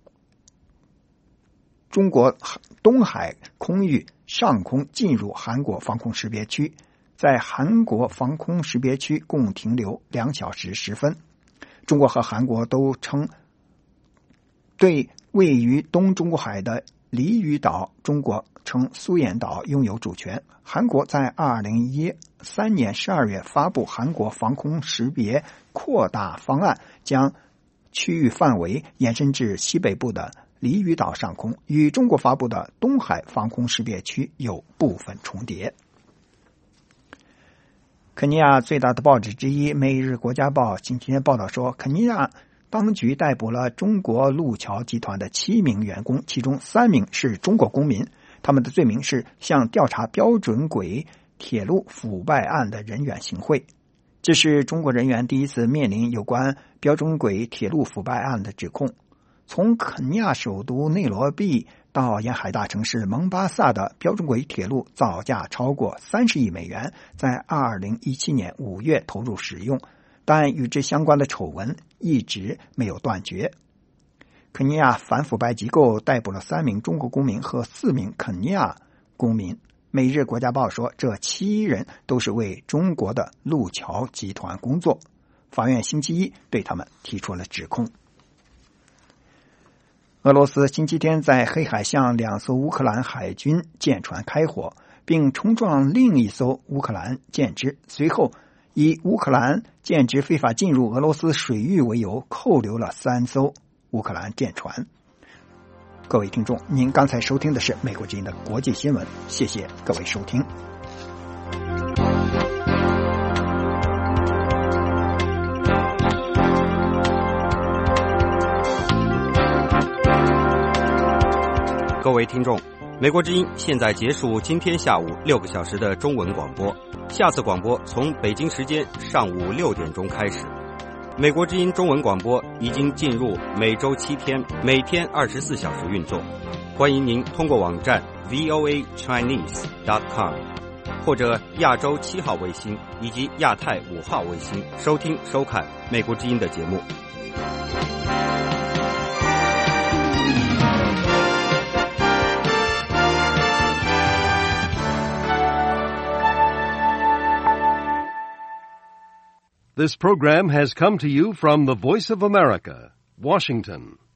中国东海空域上空进入韩国防空识别区，在韩国防空识别区共停留两小时十分。中国和韩国都称对位于东中国海的鲤鱼岛，中国称苏岩岛拥有主权。韩国在二零一三年十二月发布韩国防空识别扩大方案，将区域范围延伸至西北部的鲤鱼岛上空，与中国发布的东海防空识别区有部分重叠。肯尼亚最大的报纸之一《每日国家报》星期天报道说，肯尼亚当局逮捕了中国路桥集团的七名员工，其中三名是中国公民。他们的罪名是向调查标准轨铁路腐败案的人员行贿。这是中国人员第一次面临有关标准轨铁路腐败案的指控。从肯尼亚首都内罗毕到沿海大城市蒙巴萨的标准轨铁路造价超过三十亿美元，在二零一七年五月投入使用，但与之相关的丑闻一直没有断绝。肯尼亚反腐败机构逮捕了三名中国公民和四名肯尼亚公民。每日国家报说，这七人都是为中国的路桥集团工作。法院星期一对他们提出了指控。俄罗斯星期天在黑海向两艘乌克兰海军舰船开火，并冲撞另一艘乌克兰舰只，随后以乌克兰舰只非法进入俄罗斯水域为由，扣留了三艘乌克兰舰船。各位听众，您刚才收听的是美国之音的国际新闻，谢谢各位收听。 各位听众，美国之音现在结束今天下午六个小时的中文广播，下次广播从北京时间上午六点钟开始。美国之音中文广播已经进入每周七天，每天二十四小时运作。欢迎您通过网站 v o a chinese dot com 或者亚洲七号卫星以及亚太五号卫星收听收看美国之音的节目。 This program has come to you from the Voice of America, Washington.